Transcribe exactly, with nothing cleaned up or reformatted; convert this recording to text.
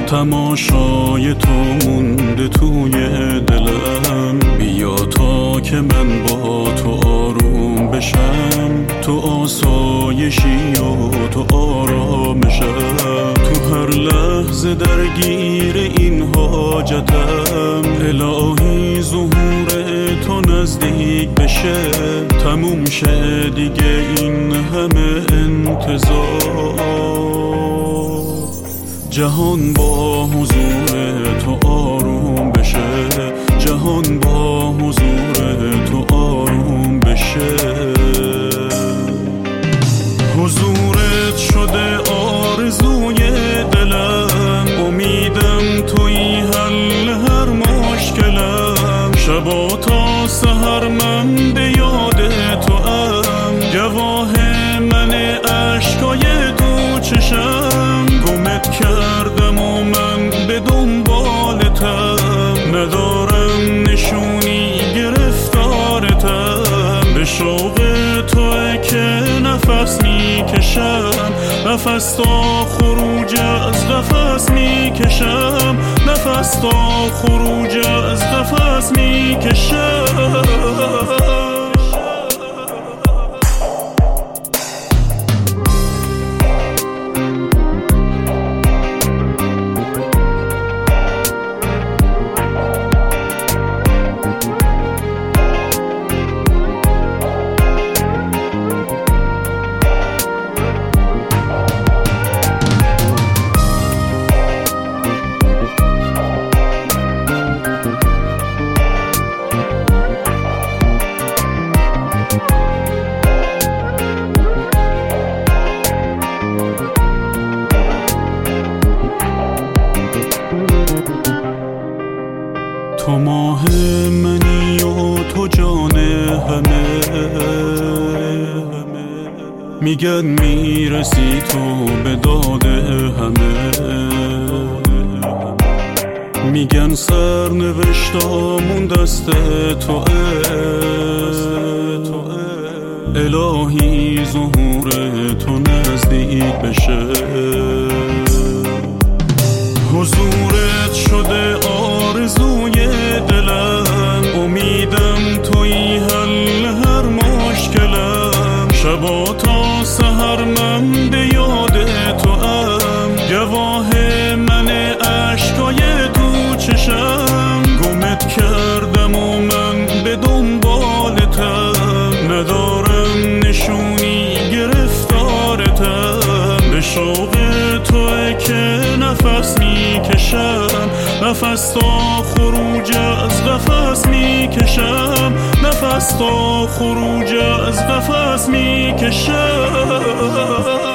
تماشای تو مونده توی دلم، بیا تا که من با تو آروم بشم، تو آسایشی و تو آرامشم، تو هر لحظه درگیر این حاجتم. الهی ظهور تو نزدیک بشه، تموم شه دیگه این همه انتظار. جهان با حضور تو آروم بشه، جهان با حضور تو آروم بشه. حضورت شده آرزوی دلم، امیدم توی حل هر مشکلم. شبا تا سحر من به یاد تو ام، گواه من عشقای تو چشم. گمت کردم و من به دنبالتم، ندارم نشونی گرفتارتم. به شوق توه که نفس میکشم، نفس تا خروج از قفس میکشم، نفس تا خروج از قفس میکشم. تو ماه منی و تو جان همه، میگن میرسی تو به داد همه. میگن سرنوشتامون دست توئه، الهی ظهور تو نزدیک بشه. حضورت شده آرزوی دلم، امیدم توی حل هر مشکلم. شبا تا سحر من به یاد تو ام، گواه من عشقای تو چشم. گمت کردم و من به دنبالتم، ندارم نشونی گرفتارتم. به شوق توه که نفس میکشم، نفس تا خروج از قفس میکشم، نفس تا خروج از قفس میکشم.